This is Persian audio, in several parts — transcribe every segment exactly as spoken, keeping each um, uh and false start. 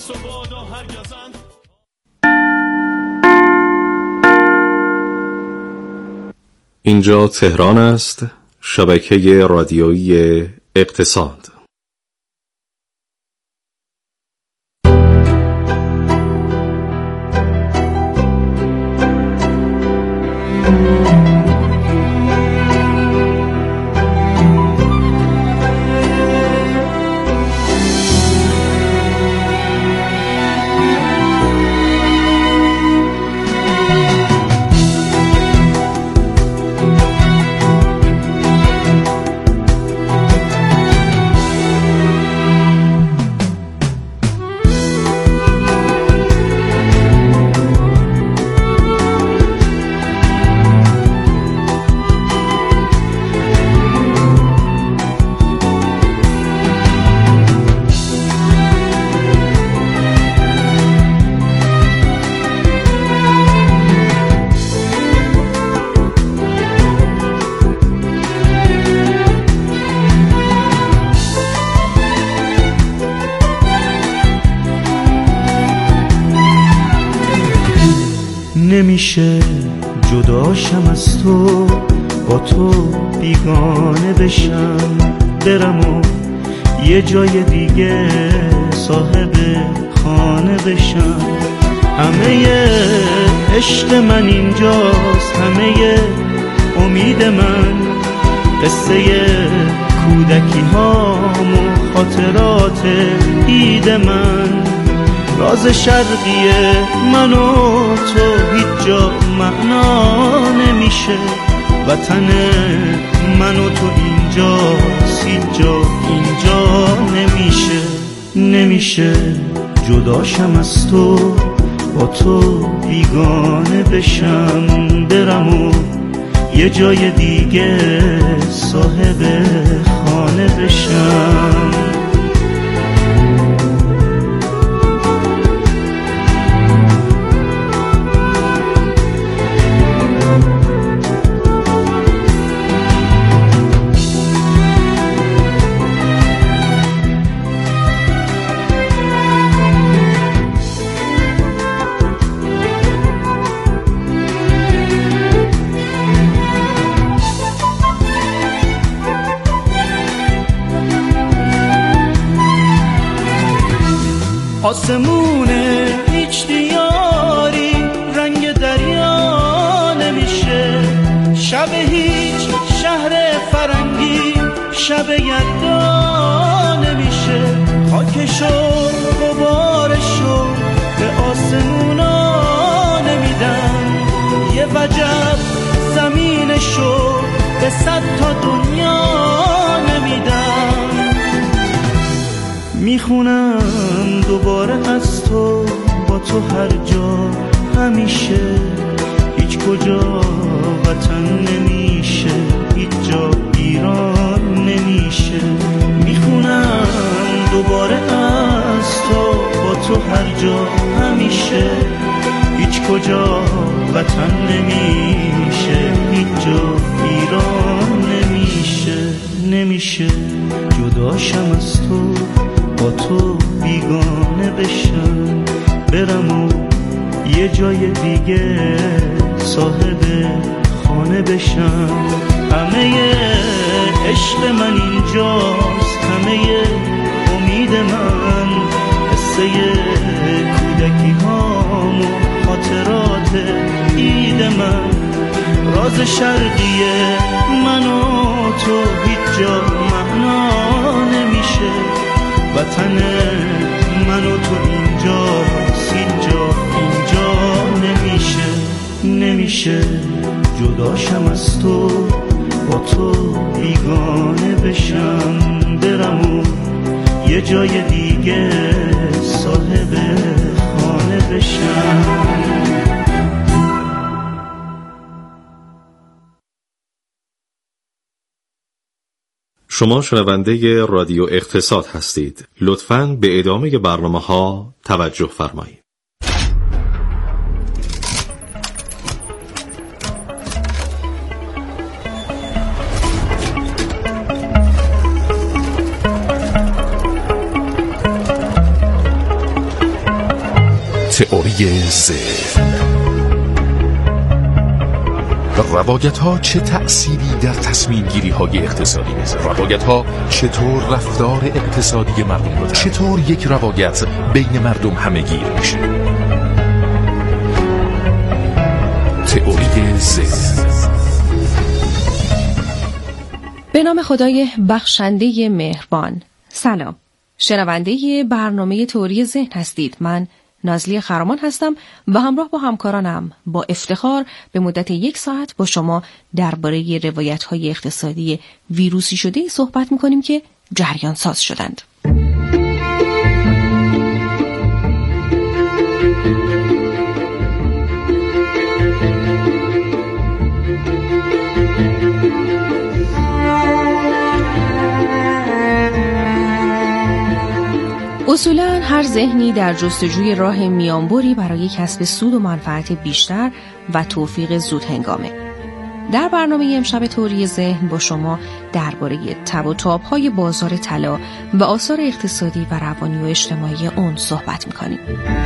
اینجا تهران است، شبکه رادیویی اقتصاد. نمیشه جداشم از تو، با تو بیگانه بشم، برم و یه جای دیگه صاحب خانه بشم. همه عشق من اینجاست، همه امید من، قصه کودکی هام و خاطرات عید من، راز شرقیه من و تو هیچ جا معنا نمیشه. وطن من و تو اینجاست، هیچ جا اینجا نمیشه. نمیشه جداشم از تو، با تو بیگانه بشم، برم و یه جای دیگه صاحب خانه بشم. آسمونه هیچ دیاری رنگ دریا نمیشه، شب هیچ شهر فرنگی شب یلدا نمیشه. خاکشو غبارشو به آسمونا نمیدن، یه وجب زمینشو به صد تا دنیا نمیدن. میخونم دوباره از تو، با تو هر جا همیشه، هیچ کجا وطن نمیشه، هیچ جا ایران نمیشه. میخونم دوباره از تو، با تو هر جا همیشه، هیچ کجا وطن نمیشه، هیچ جا ایران نمیشه. نمیشه جداشم از تو، با تو بیگانه بشم، برم و یه جای دیگه صاحب خانه بشم. همه عشق من اینجاست، همه امید من، قصه کودکی هام و خاطرات عید من، راز شرقیه من و تو هیچ جا معنا نمیشه. وطن من و تو اینجاست، هیچ جا اینجا نمیشه. نمیشه جداشم از تو، با تو بیگانه بشم، برم و یه جای دیگه صاحب خانه بشم. شما شنونده رادیو اقتصاد هستید. لطفاً به ادامه برنامه ها توجه فرمایید. تئوری ذهن. روایت ها چه تأثیری در تصمیم گیری های اقتصادی میذاره؟ روایت ها چطور رفتار اقتصادی مردم رو، چطور یک روایت بین مردم همه گیر میشه؟ تئوری ذهن. به نام خدای بخشنده مهربان. سلام، شنونده برنامه تئوری ذهن هستید. من نازلی خرامان هستم و همراه با همکارانم با افتخار به مدت یک ساعت با شما درباره روایت‌های اقتصادی ویروسی شده صحبت می‌کنیم که جریان ساز شدند. اصولاً هر ذهنی در جستجوی راه میانبری برای کسب سود و منفعت بیشتر و توفیق زود هنگامه. در برنامه امشب تئوری ذهن با شما درباره تب و تاب‌های بازار طلا و آثار اقتصادی و روانی و اجتماعی اون صحبت می‌کنیم.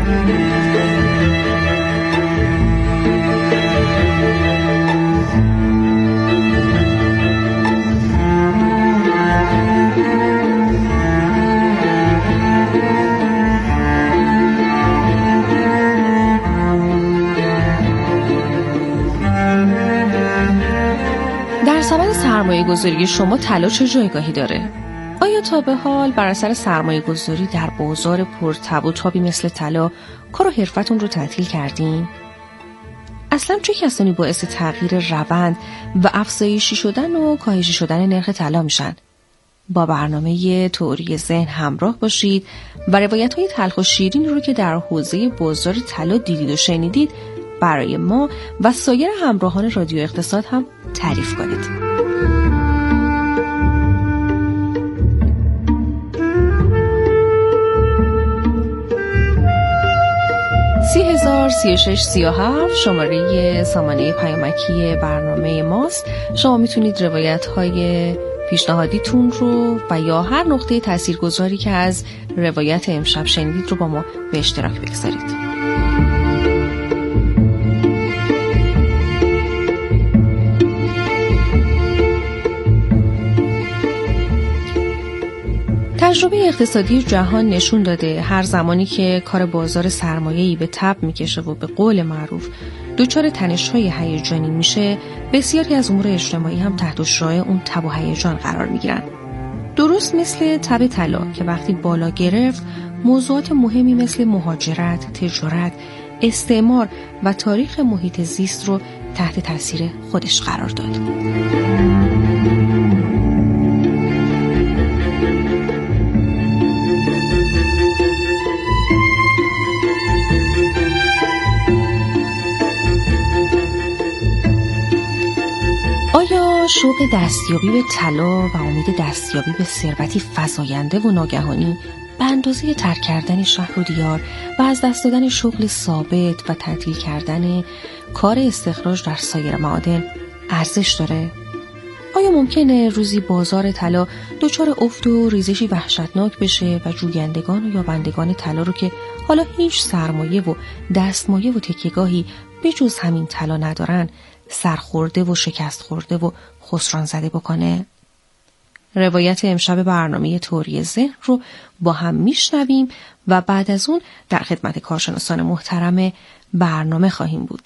در سبد سرمایه گذاری شما طلا چه جایگاهی داره؟ آیا تا به حال بر اثر سرمایه گذاری در بازار پر تب و تابی مثل طلا کار و حرفتون رو تعطیل کردین؟ اصلا چه کسانی باعث تغییر روند و افزایشی شدن و کاهشی شدن نرخ طلا میشن؟ با برنامه تئوری ذهن همراه باشید و روایت‌های تلخ و شیرین رو که در حوزه بازار طلا دیدید و شنیدید برای ما و سایر همراهان رادیو اقتصاد هم تعریف کنید. سی هزار سی و شش سی و هفت شماره سامانه پیامکی برنامه ماست. شما میتونید روایت‌های پیشنهادیتون رو و یا هر نقطه تاثیرگذاری که از روایت امشب شنیدید رو با ما به اشتراک بگذارید. تجربه اقتصادی جهان نشون داده هر زمانی که کار بازار سرمایه‌ای به تب میکشه و به قول معروف دچار تنش‌های هیجانی میشه، بسیاری از امور اجتماعی هم تحت شعاع اون تب و هیجان قرار میگیرن. درست مثل تب طلا که وقتی بالا گرفت، موضوعات مهمی مثل مهاجرت، تجارت، استعمار و تاریخ محیط زیست رو تحت تاثیر خودش قرار داد. آیا شوق دستیابی به طلا و امید دستیابی به ثروتی فزاینده و ناگهانی به اندازه ترک کردن شهر و دیار و از دست دادن شغل ثابت و تعطیل کردن کار استخراج در سایر معادن ارزش داره؟ آیا ممکنه روزی بازار طلا دچار افت و ریزشی وحشتناک بشه و جویندگان و یابندگان طلا رو که حالا هیچ سرمایه و دستمایه و تکیه‌گاهی به جز همین طلا ندارن سرخورده و شکست خورده و خسران زده بکنه؟ روایت امشب برنامه تئوری ذهن رو با هم میشنویم و بعد از اون در خدمت کارشناسان محترم برنامه خواهیم بود.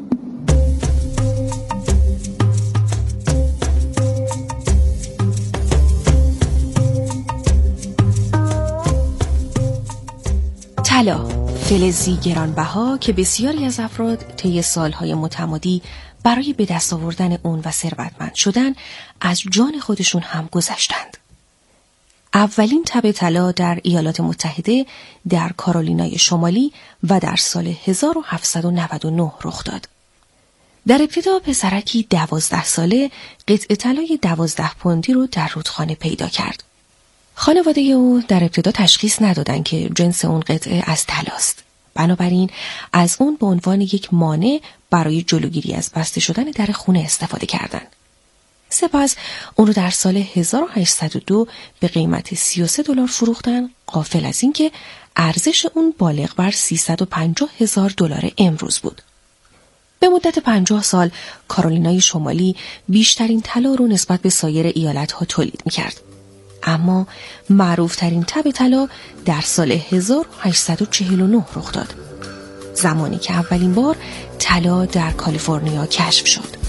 طلا، فلزی گرانبها که بسیاری از افراد طی سالهای متمادی برای به دست آوردن اون و ثروتمند شدن از جان خودشون هم گذشتند. اولین تب طلا در ایالات متحده در کارولینای شمالی و در سال هزار و هفتصد و نود و نه رخ داد. در ابتدا پسرکی دوازده ساله قطعه طلای دوازده پوندی رو در رودخانه پیدا کرد. خانواده او در ابتدا تشخیص ندادند که جنس اون قطعه از طلاست. بنابراین از اون به عنوان یک مانع برای جلوگیری از بسته شدن در خونه استفاده کردند. سپس اون رو در سال هزار و هشتصد و دو به قیمت سی و سه دلار فروختن، غافل از این که ارزش اون بالغ بر سیصد و پنجاه هزار دلار امروز بود. به مدت پنجاه سال کارولینای شمالی بیشترین طلا رو نسبت به سایر ایالت‌ها تولید می‌کرد. اما معروف‌ترین تب طلا در سال هزار و هشتصد و چهل و نه رخ داد، زمانی که اولین بار طلا در کالیفرنیا کشف شد.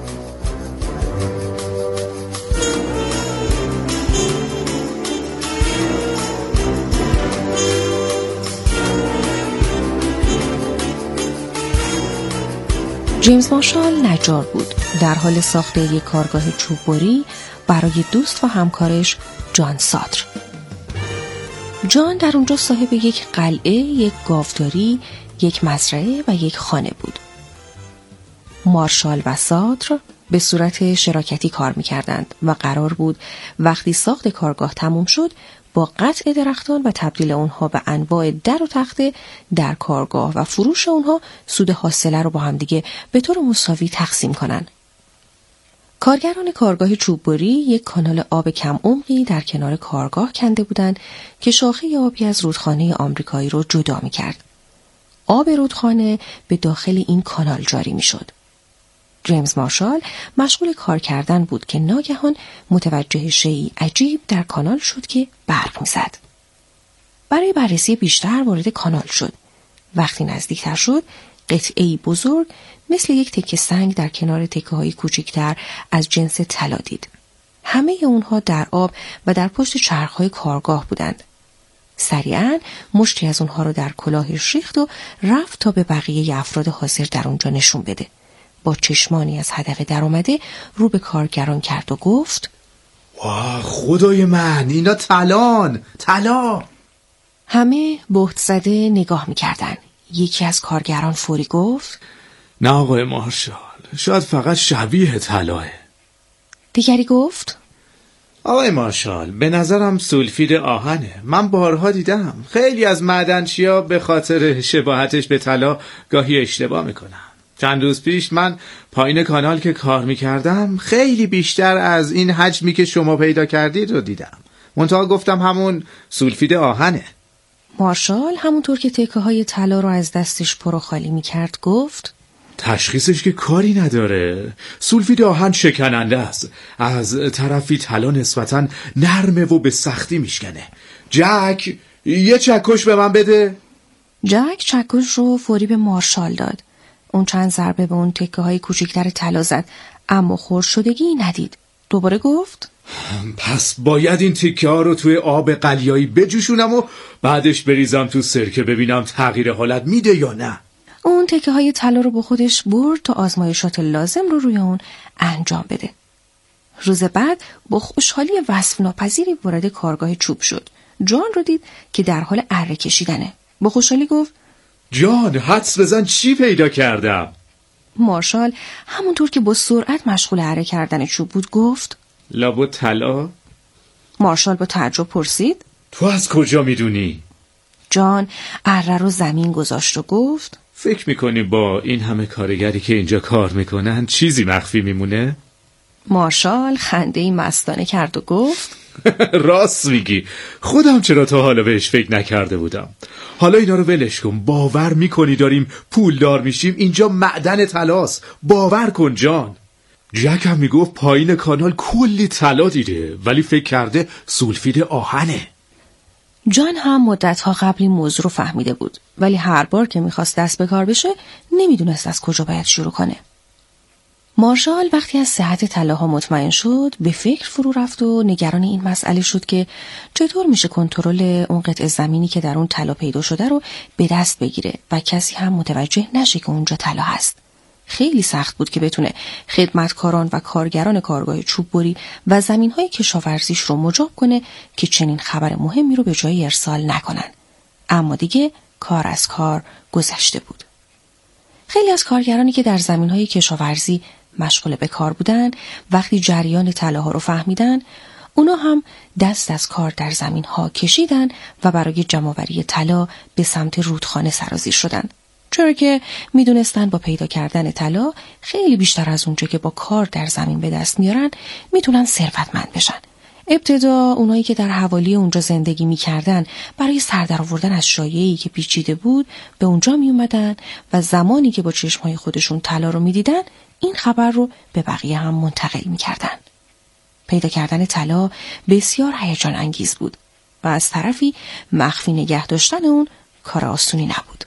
جیمز مارشال نجار بود، در حال ساخت یک کارگاه چوببری برای دوست و همکارش جان ساتر. جان در اونجا صاحب یک قلعه، یک گاوداری، یک مزرعه و یک خانه بود. مارشال و ساتر به صورت شراکتی کار می‌کردند و قرار بود وقتی ساخت کارگاه تموم شد با قطع درختان و تبدیل اونها به انواع در و تخته در کارگاه و فروش اونها سود حاصله رو با هم دیگه به طور مساوی تقسیم کنن. کارگران کارگاه چوببری یک کانال آب کم عمقی در کنار کارگاه کنده بودند که شاخه آبی از رودخانه آمریکایی رو جدا می‌کرد. آب رودخانه به داخل این کانال جاری می‌شد. جیمز مارشال مشغول کار کردن بود که ناگهان متوجه شیئی عجیب در کانال شد که برق می‌زد. برای بررسی بیشتر وارد کانال شد. وقتی نزدیکتر شد، قطعه‌ای بزرگ مثل یک تکه سنگ در کنار تکه‌های کوچکتر از جنس طلا دید. همه اونها در آب و در پشت چرخ‌های کارگاه بودند. سریعاً مشتی از اونها رو در کلاهش ریخت و رفت تا به بقیه افراد حاضر در اونجا نشون بده. با چشمانی از حدقه در اومده رو به کارگران کرد و گفت: واه خدای من، اینا طلان، طلا. همه بهت زده نگاه میکردن. یکی از کارگران فوری گفت: نه آقای مارشال، شاید فقط شبیه طلاه. دیگری گفت: آقای مارشال، به نظرم سولفید آهنه. من بارها دیدم خیلی از معدنچیا به خاطر شباهتش به طلا گاهی اشتباه میکنن. چند روز پیش من پایین کانال که کار میکردم خیلی بیشتر از این حجمی که شما پیدا کردید رو دیدم. منتها گفتم همون سولفید آهنه. مارشال همونطور که تکه های طلا رو از دستش پرو خالی میکرد گفت: تشخیصش که کاری نداره. سولفید آهن شکننده است. از طرفی طلا نسبتاً نرمه و به سختی میشکنه. جک، یه چکش به من بده. جک چکش رو فوری به مارشال داد. اون چند ضربه به اون تکه های کوچکتر طلا زد، اما خرد شدگی ندید. دوباره گفت: پس باید این تکه ها رو توی آب قلیایی بجوشونم و بعدش بریزم تو سرکه ببینم تغییر حالت میده یا نه. اون تکه های طلا رو با خودش برد تا آزمایشات لازم رو روی اون انجام بده. روز بعد با خوشحالی وصف ناپذیری وارد کارگاه چوب شد. جان رو دید که در حال اره کشیدنه. با خوشحالی گفت: جان، حدس بزن چی پیدا کردم. مارشال همونطور که با سرعت مشغول اره کردن چوب بود گفت: لابد طلا؟ مارشال با تعجب پرسید: تو از کجا میدونی؟ جان اره رو زمین گذاشت و گفت: فکر میکنی با این همه کارگری که اینجا کار میکنن چیزی مخفی میمونه؟ مارشال خنده‌ای مستانه کرد و گفت: راست میگی، خودم چرا تا حالا بهش فکر نکرده بودم. حالا اینا رو ولش کن. باور میکنی داریم پولدار میشیم؟ اینجا معدن طلاست. باور کن جان. جک هم میگفت پایین کانال کلی طلا دیده، ولی فکر کرده سولفید آهنه. جان هم مدتها قبل این موضوع رو فهمیده بود، ولی هر بار که میخواست دست به کار بشه نمیدونست از کجا باید شروع کنه. مارشال وقتی از صحت طلاها مطمئن شد به فکر فرو رفت و نگران این مسئله شد که چطور میشه کنترل اون قطعه زمینی که در اون طلا پیدا شده رو به دست بگیره و کسی هم متوجه نشه که اونجا طلا هست. خیلی سخت بود که بتونه خدمتکاران و کارگران کارگاه چوببری و زمین‌های کشاورزیش رو مجاب کنه که چنین خبر مهمی رو به جای ارسال نکنن. اما دیگه کار از کار گذشته بود. خیلی از کارگرانی که در زمین‌های کشاورزی مشغول به کار بودن وقتی جریان طلاها رو فهمیدن، اونا هم دست از کار در زمین‌ها کشیدن و برای جمع‌آوری طلا به سمت رودخانه سرازیر شدند. چرا که میدونستن با پیدا کردن طلا خیلی بیشتر از اونچه که با کار در زمین به دست میارن میتونن ثروتمند بشن. ابتدا اونایی که در حوالی اونجا زندگی میکردن برای سر در آوردن از شایعه‌ای که پیچیده بود به اونجا میومدن و زمانی که با چشمهای خودشون طلا رو میدیدن این خبر رو به بقیه هم منتقل میکردن. پیدا کردن طلا بسیار هیجان انگیز بود و از طرفی مخفی نگه داشتن اون کار آسونی نبود.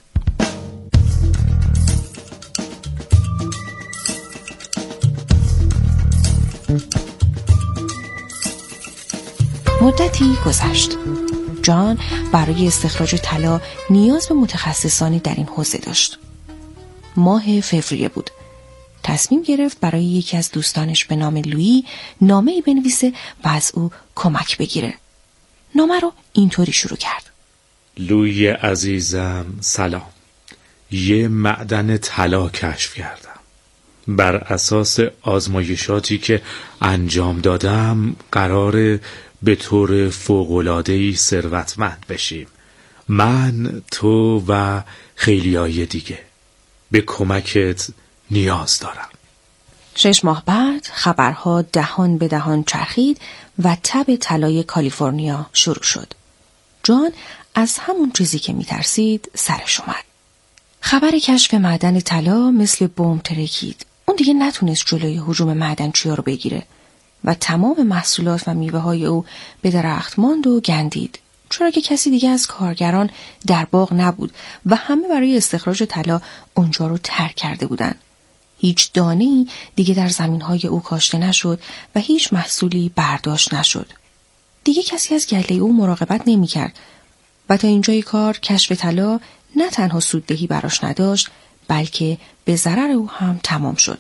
مدتی گذشت. جان برای استخراج طلا نیاز به متخصصانی در این حوزه داشت. ماه فوریه بود. تصمیم گرفت برای یکی از دوستانش به نام لویی نامه‌ای بنویسه و از او کمک بگیره. نامه رو اینطوری شروع کرد: لویی عزیزم سلام. یه معدن طلا کشف کردم. بر اساس آزمایشاتی که انجام دادم قراره به طور فوق‌العاده‌ای ثروتمند بشیم. من، تو و خیلیای دیگه. به کمکت نیاز دارم. شش ماه بعد خبرها دهان به دهان چرخید و تب طلای کالیفرنیا شروع شد. جان از همون چیزی که میترسید سرش اومد. خبر کشف معدن طلا مثل بمب ترکید. اون دیگه نتونست جلوی هجوم معدنچی‌ها رو بگیره و تمام محصولات و میوه های او به درخت ماند و گندید، چرا که کسی دیگه از کارگران در باغ نبود و همه برای استخراج طلا اونجا رو ترک کرده بودن. هیچ دانه‌ای دیگه در زمین‌های او کاشته نشد و هیچ محصولی برداشت نشد. دیگه کسی از گله او مراقبت نمی‌کرد و تا اینجای کار کشف طلا نه تنها سوددهی براش نداشت بلکه به ضرر او هم تمام شد.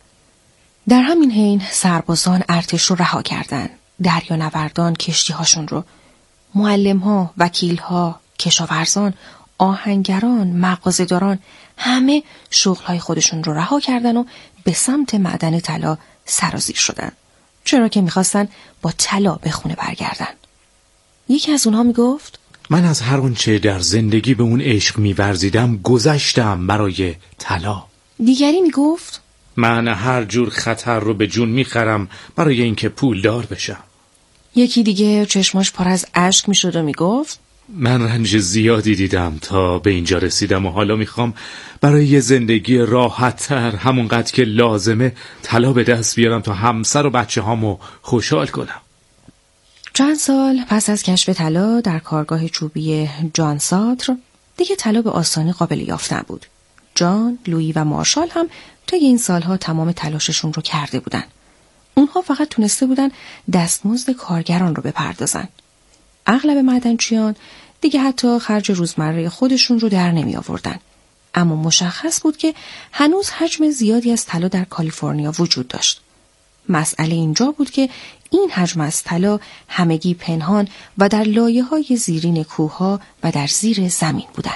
در همین حین سربازان ارتش رو رها کردند. دریانوردان کشتی‌هاشون رو، معلم‌ها، وکیل‌ها، کشاورزان، آهنگران، مغازه‌داران همه شغل‌های خودشون رو رها کردن و به سمت معدن طلا سرازیر شدن، چرا که می‌خواستن با طلا به خونه برگردن. یکی از اونها میگفت: من از هر اونچه در زندگی به اون عشق می‌ورزیدم گذشتم برای طلا. دیگری میگفت: من هر جور خطر رو به جون میخرم برای اینکه پولدار بشم. یکی دیگه چشماش پر از اشک میشد و میگفت: من رنج زیادی دیدم تا به اینجا رسیدم و حالا میخوام برای یه زندگی راحت‌تر همونقدر که لازمه طلا به دست بیارم تا همسر و بچه هامو خوشحال کنم. چند سال پس از کشف طلا در کارگاه چوبی جان ساتر دیگه طلا به آسانی قابل یافت نبود. جان، لویی و مارشال هم طی این سالها تمام تلاششون رو کرده بودن. اونها فقط تونسته بودن دستمزد کارگران رو بپردازن. اغلب معدنچیان دیگه حتی خرج روزمره خودشون رو در نمی آوردن. اما مشخص بود که هنوز حجم زیادی از طلا در کالیفرنیا وجود داشت. مسئله اینجا بود که این حجم از طلا همگی پنهان و در لایه‌های زیرین کوه‌ها و در زیر زمین بودن.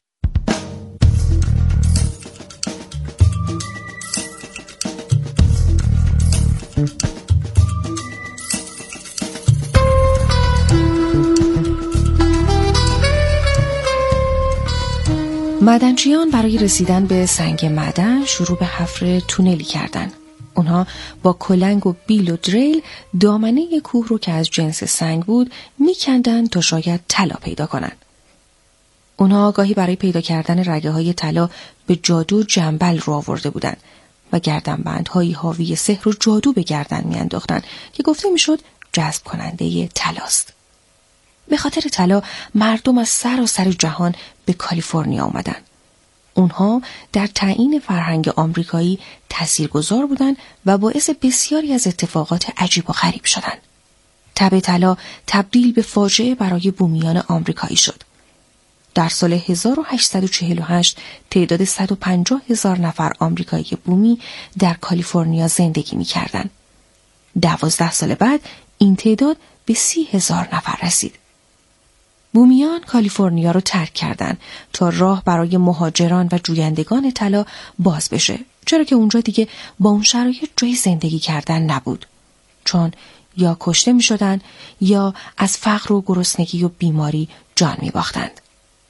معدنچیان برای رسیدن به سنگ معدن شروع به حفر تونلی کردند. اونها با کلنگ و بیل و دریل دامنه کوه رو که از جنس سنگ بود میکندن تا شاید طلا پیدا کنن. اونها گاهی برای پیدا کردن رگه های طلا به جادو جنبل رو آورده بودن و گردنبندهایی حاوی سحر و جادو به گردن میانداختن که گفته میشد جذب کننده طلاست. به خاطر طلا مردم از سراسر جهان به کالیفرنیا آمدن. اونها در تعیین فرهنگ آمریکایی تاثیرگذار بودند و باعث بسیاری از اتفاقات عجیب و غریب شدند. تب طلا تبدیل به فاجعه برای بومیان آمریکایی شد. در سال هزار و هشتصد و چهل و هشت تعداد صد و پنجاه هزار نفر آمریکایی بومی در کالیفرنیا زندگی می‌کردند. دوازده سال بعد این تعداد به سی هزار نفر رسید. بومیان کالیفرنیا رو ترک کردند تا راه برای مهاجران و جویندگان طلا باز بشه، چرا که اونجا دیگه با اون شرایط جای زندگی کردن نبود، چون یا کشته می شدن یا از فقر و گرسنگی و بیماری جان می باختند.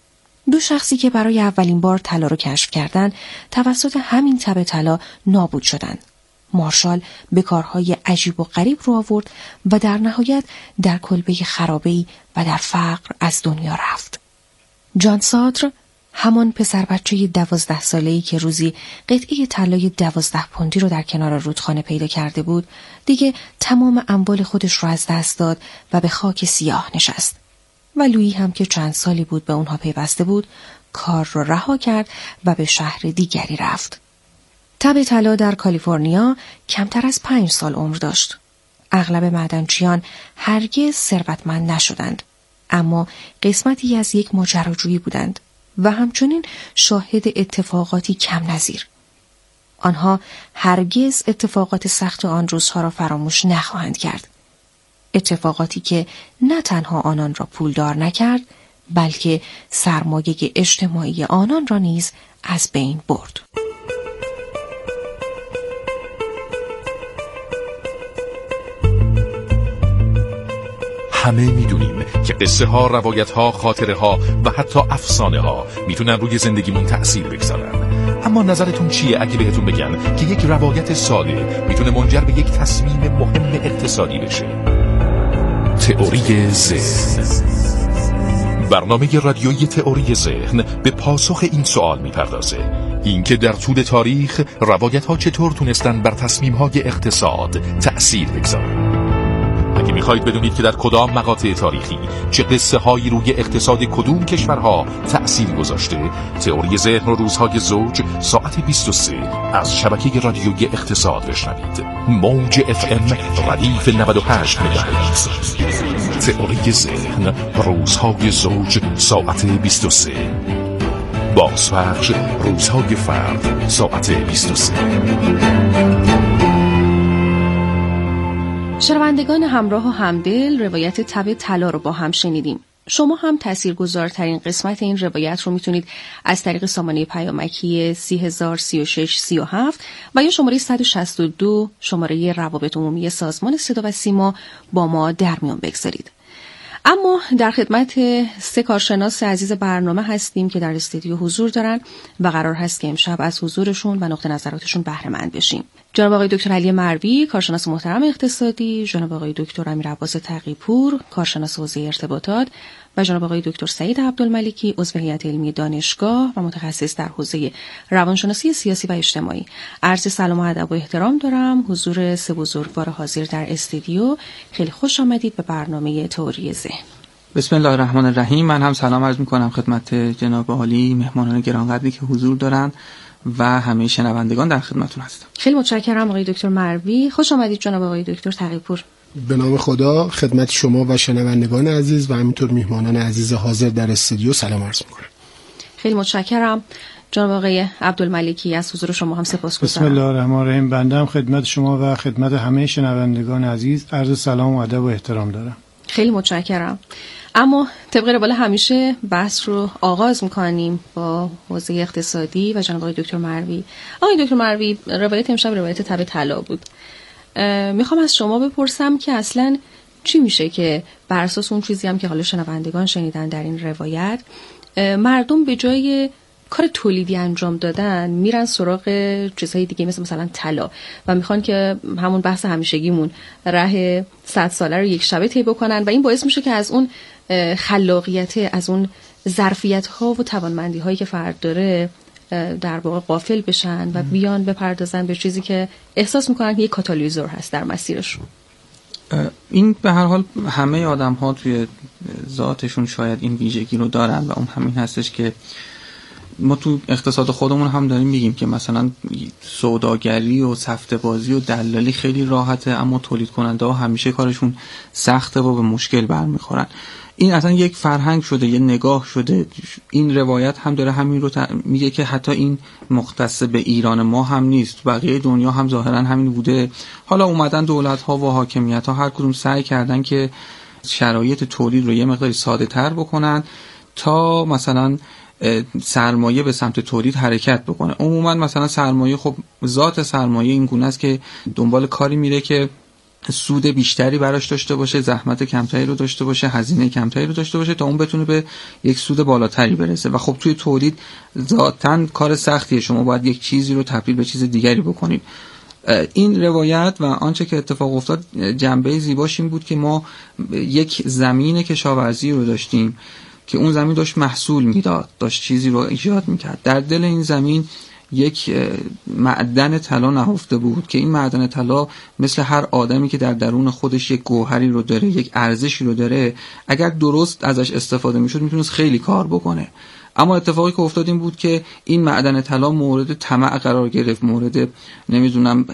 دو شخصی که برای اولین بار طلا رو کشف کردند توسط همین تب طلا نابود شدند. مارشال به کارهای عجیب و غریب رو آورد و در نهایت در کلبه خرابه‌ای و در فقر از دنیا رفت. جان ساتر، همان پسر بچه دوازده ساله‌ای که روزی قطعه طلای دوازده پوندی رو در کنار رودخانه پیدا کرده بود، دیگه تمام اموال خودش رو از دست داد و به خاک سیاه نشست. و لویی هم که چند سالی بود به اونها پیوسته بود، کار رو رها کرد و به شهر دیگری رفت. تب طلا در کالیفرنیا کمتر از پنج سال عمر داشت. اغلب معدنچیان هرگز ثروتمند نشدند، اما قسمتی از یک ماجراجویی بودند و همچنین شاهد اتفاقاتی کم نظیر. آنها هرگز اتفاقات سخت آن روزها را فراموش نخواهند کرد. اتفاقاتی که نه تنها آنان را پولدار نکرد، بلکه سرمایه اجتماعی آنان را نیز از بین برد. همه میدونیم که قصه ها، روایت ها، خاطره ها و حتی افسانه ها میتونن روی زندگیمون تأثیر بگذارن. اما نظرتون چیه اگه بهتون بگن که یک روایت ساده میتونه منجر به یک تصمیم مهم اقتصادی بشه؟ تئوری ذهن، برنامه رادیویی تئوری ذهن به پاسخ این سوال میپردازه: اینکه در طول تاریخ روایت ها چطور تونستن بر تصمیم های اقتصاد تأثیر بگذارن. اگه میخواید بدونید که در کدام مقاطع تاریخی چه قصه هایی روی اقتصاد کدوم کشورها تأثیر گذاشته، تئوری ذهن و روزهای زوج ساعت بیست و سه از شبکه رادیویی اقتصاد بشنوید. موج اف ام ردیف نود و هشت مگاهرتز. تئوری ذهن، روزهای زوج ساعت بیست و سه. بازپخش روزهای فرد ساعت بیست و سه. شنوندگان همراه و همدل، روایت تب طلا رو با هم شنیدیم. شما هم تاثیرگذارترین قسمت این روایت رو میتونید از طریق سامانه پیامکی سی هزار سی و شش سی و هفت و یا شماره صد و شصت و دو شماره روابط عمومی سازمان صدا و سیما با ما در میان بگذارید. اما در خدمت سه کارشناس عزیز برنامه هستیم که در استودیو حضور دارن و قرار هست که امشب از حضورشون و نقطه نظراتشون بهره مند بشیم. جناب آقای دکتر علی مروی، کارشناس محترم اقتصادی، جناب آقای دکتر امیر عباس تقی‌پور، کارشناس حوزه ارتباطات و جناب آقای دکتر سعید عبدالملکی، عضو هیئت علمی دانشگاه و متخصص در حوزه روانشناسی سیاسی و اجتماعی. عرض سلام و ادب و احترام دارم حضور سه بزرگوار حاضر در استودیو. خیلی خوش آمدید به برنامه تئوری ذهن. بسم الله الرحمن الرحیم. من هم سلام عرض می‌کنم خدمت جناب عالی، مهمانان گرانقدری که حضور دارن و همه شنوندگان در خدمتتون هستم. خیلی متشکرم آقای دکتر مروی. خوش آمدید جناب آقای دکتر تقی‌پور. به نام خدا خدمت شما و شنوندگان عزیز و همینطور میهمانان عزیز حاضر در استودیو سلام عرض می‌کنم. خیلی متشکرم جناب آقای عبدالملکی، از حضور شما هم سپاسگزارم. بسم الله الرحمن الرحیم. بنده هم خدمت شما و خدمت همه شنوندگان عزیز عرض سلام و ادب و احترام دارم. خیلی متشکرم. اما طبق روال همیشه بحث رو آغاز میکنیم با حوزه اقتصادی و جناب آقای دکتر مروی. آقای دکتر مروی، روایت امشب روایت تب طلا بود. میخوام از شما بپرسم که اصلا چی میشه که بر اساس اون چیزی هم که حالا شنوندگان شنیدن در این روایت، مردم به جای کار تولیدی انجام دادن میرن سراغ چیزهای دیگه مثل مثلا طلا و میخوان که همون بحث همیشگیمون ره صد ساله رو یک شبه طی بکنن و این باعث میشه که از اون خلاقیت، از اون ظرفیت ها و توانمندی هایی که فرد داره در واقع غافل بشن و بیان بپردازن به چیزی که احساس میکنن که یک کاتالیزور هست در مسیرشون. این به هر حال همه آدم ها توی ذاتشون شاید این ویژگی رو دارن و اون همین هستش که ما تو اقتصاد خودمون هم داریم میگیم که مثلا سوداگری و سفته بازی و دلالی خیلی راحته، اما تولید کننده ها همیشه کارشون سخته و به مشکل برمیخورن. این اصلا یک فرهنگ شده، یه نگاه شده. این روایت هم داره همین رو ت... میگه که حتی این مختص به ایران ما هم نیست، بقیه دنیا هم ظاهرا همین بوده. حالا اومدن دولت ها و حاکمیت ها هر کدوم سعی کردن که شرایط تولید رو یه مقداری ساده تر بکنن تا مثلا سرمایه به سمت تولید حرکت بکنه. عموما مثلا سرمایه، خب ذات سرمایه این گونه است که دنبال کاری میره که سود بیشتری براش داشته باشه، زحمت کمتری رو داشته باشه، هزینه کمتری رو داشته باشه تا اون بتونه به یک سود بالاتری برسه. و خب توی تولید ذاتاً کار سختیه، شما باید یک چیزی رو تبدیل به چیز دیگری بکنید. این روایت و آنچه که اتفاق افتاد جنبه زیباش این بود که ما یک زمین کشاورزی رو داشتیم که اون زمین داشت محصول میداد، داشت چیزی رو ایجاد میکرد. در دل این زمین یک معدن طلا نهفته بود که این معدن طلا مثل هر آدمی که در درون خودش یک گوهری رو داره، یک ارزشی رو داره، اگر درست ازش استفاده میشد میتونست خیلی کار بکنه. اما اتفاقی که افتاد این بود که این معدن طلا مورد طمع قرار گرفت، مورد نمیدونم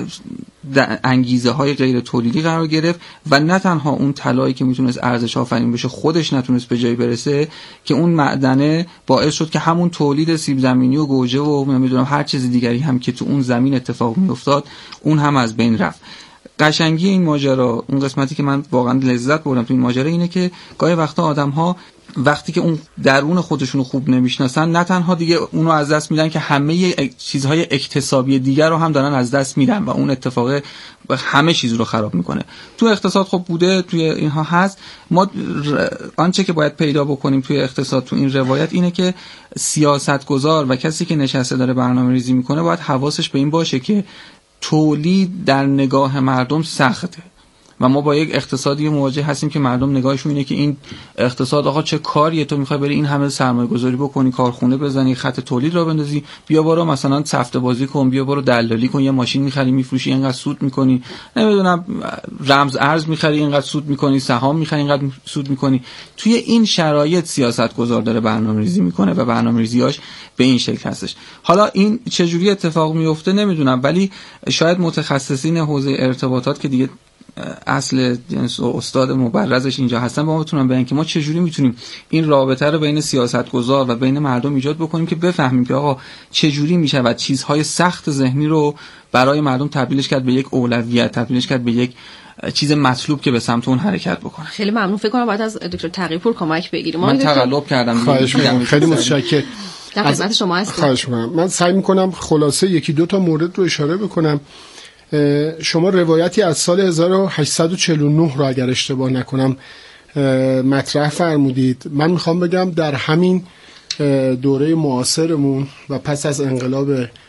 انگیزه های غیر تولیدی قرار گرفت و نه تنها اون طلایی که میتونست ارزش آفرین بشه خودش نتونست به جای برسه، که اون معدنه باعث شد که همون تولید سیب زمینی و گوجه و نمیدونم هر چیز دیگری هم که تو اون زمین اتفاق میافتاد اون هم از بین رفت. قشنگی این ماجرا، اون قسمتی که من واقعا لذت بردم تو این ماجرا اینه که گاهی وقتا آدم‌ها وقتی که اون درون خودشونو خوب نمیشناسن، نه تنها دیگه اونو از دست میدن که همه چیزهای اکتسابی دیگر رو هم دارن از دست میدن و اون اتفاق همه چیز رو خراب میکنه. تو اقتصاد خب بوده، توی اینها هست. ما آنچه که باید پیدا بکنیم توی اقتصاد تو این روایت اینه که سیاستگزار و کسی که نشسته داره برنامه‌ریزی میکنه باید حواسش به این باشه که تولید در نگاه مردم سخته و ما با یک اقتصادی مواجه هستیم که مردم نگاهشون اینه که این اقتصاد آقا چه کاریه، تو میخوای بری این همه سرمایه گذاری بکنی، کارخونه بزنی، خط تولید را بندازی، بیا برو مثلا سفته بازی کن، بیا برو دلالی کن، یه ماشین میخری میفروشی اینقدر سود میکنی، نمیدونم رمز ارز میخری اینقدر سود میکنی، سهام میخری اینقدر سود میکنی. توی این شرایط سیاستگزار داره برنامه‌ریزی میکنه و برنامه‌ریزیاش به این شکل هستش. حالا این چه جوری اتفاق میفته نمیدونم، ولی شاید متخصصین حوزه ارتباطات که دیگه اصل جنس و استاد مبرزش اینجا هستن با ما بتونن بگن که ما چجوری میتونیم این رابطه رو بین سیاستگزار و بین مردم ایجاد بکنیم که بفهمیم که آقا چجوری میشه و چیزهای سخت ذهنی رو برای مردم تبدیلش کرد به یک اولویت، تبدیلش کرد به یک چیز مطلوب که به سمت اون حرکت بکنه. خیلی ممنون. فکر کنم باید از دکتر تقی‌پور کمک بگیریم. من تقلب کردم. خواهش می‌کنم. خیلی متشکرم. در خدمت شما هستم. خواهش می‌کنم. من سعی می‌کنم خلاصه یکی دو تا مورد رو اشاره بکنم. شما روایتی از سال هزار و هشتصد و چهل و نه رو اگر اشتباه نکنم مطرح فرمودید. من میخوام بگم در همین دوره معاصرمون و پس از انقلاب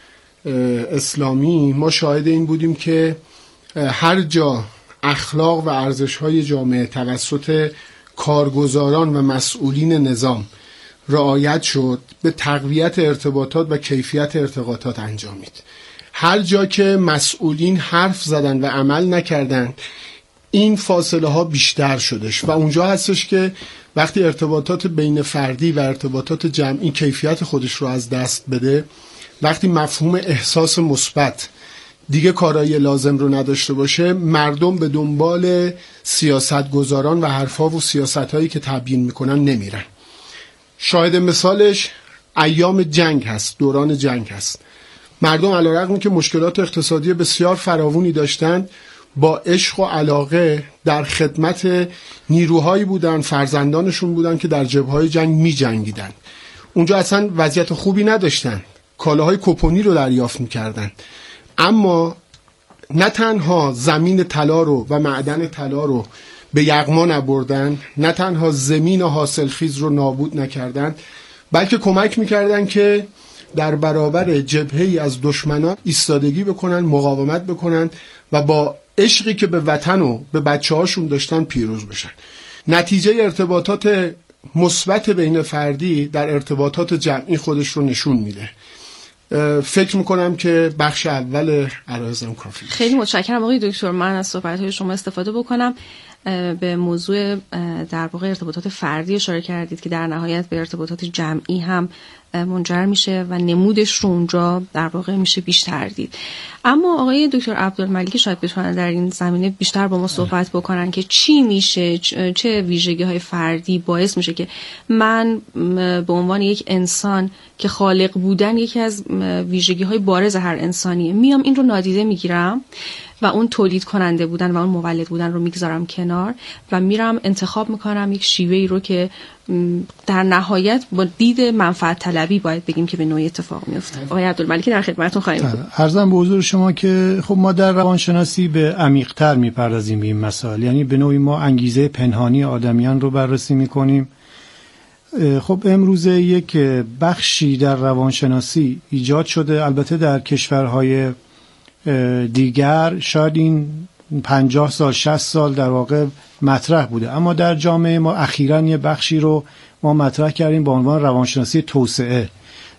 اسلامی ما شاهد این بودیم که هر جا اخلاق و ارزش‌های جامعه توسط کارگزاران و مسئولین نظام رعایت شد، به تقویت ارتباطات و کیفیت ارتباطات انجامید. هر جا که مسئولین حرف زدن و عمل نکردن این فاصله ها بیشتر شدش و اونجا هستش که وقتی ارتباطات بین فردی و ارتباطات جمعی کیفیت خودش رو از دست بده، وقتی مفهوم احساس مثبت دیگه کارایی لازم رو نداشته باشه، مردم به دنبال سیاستگزاران و حرفا و سیاستایی که تبیین میکنن نمیرن. شاهد مثالش ایام جنگ هست، دوران جنگ هست. مردم علیرغم که مشکلات اقتصادی بسیار فراوانی داشتند با عشق و علاقه در خدمت نیروهایی بودن، فرزندانشون بودن که در جبهه‌های جنگ می جنگیدن. اونجا اصلا وضعیت خوبی نداشتن، کالاهای کپونی رو دریافت می کردن. اما نه تنها زمین طلا رو و معدن طلا رو به یغما نبردن، نه تنها زمین حاصلخیز رو نابود نکردن، بلکه کمک می کردن که در برابر جبهه‌ای از دشمنان ایستادگی بکنن، مقاومت بکنن و با عشقی که به وطن و به بچه‌هاشون داشتن پیروز بشن. نتیجه ارتباطات مثبت بین فردی در ارتباطات جمعی خودش رو نشون میده. فکر میکنم که بخش اول عرایزم کافی. خیلی متشکرم آقای دکتر. من از صحبت‌های شما استفاده بکنم. به موضوع در واقع ارتباطات فردی اشاره کردید که در نهایت به ارتباطات جمعی هم منجر میشه و نمودش رو اونجا در واقع میشه بیشتر دید. اما آقای دکتر عبدالملیک شاید بتونن در این زمینه بیشتر با ما صحبت بکنن که چی میشه، چه ویژگی های فردی باعث میشه که من به عنوان یک انسان که خالق بودن یکی از ویژگی های بارز هر انسانیه، میام این رو نادیده میگیرم و اون تولید کننده بودن و اون مولد بودن رو میگذارم کنار و میرم انتخاب میکنم یک شیوهی رو که در نهایت با دید منفعت طلبی باید بگیم که به نوعی اتفاق میفته. آقای عبدالملکی در خدمتتون خواهیم بود. عرضم به حضور شما که خب ما در روانشناسی به عمیق‌تر میپردازیم به این مسائل، یعنی به نوعی ما انگیزه پنهانی آدمیان رو بررسی میکنیم. خب امروز یک بخشی در روانشناسی ایجاد شده، البته در کشورهای دیگر شاید این پنجاه سال شصت سال در واقع مطرح بوده، اما در جامعه ما اخیراً یه بخشی رو ما مطرح کردیم با عنوان روانشناسی توسعه.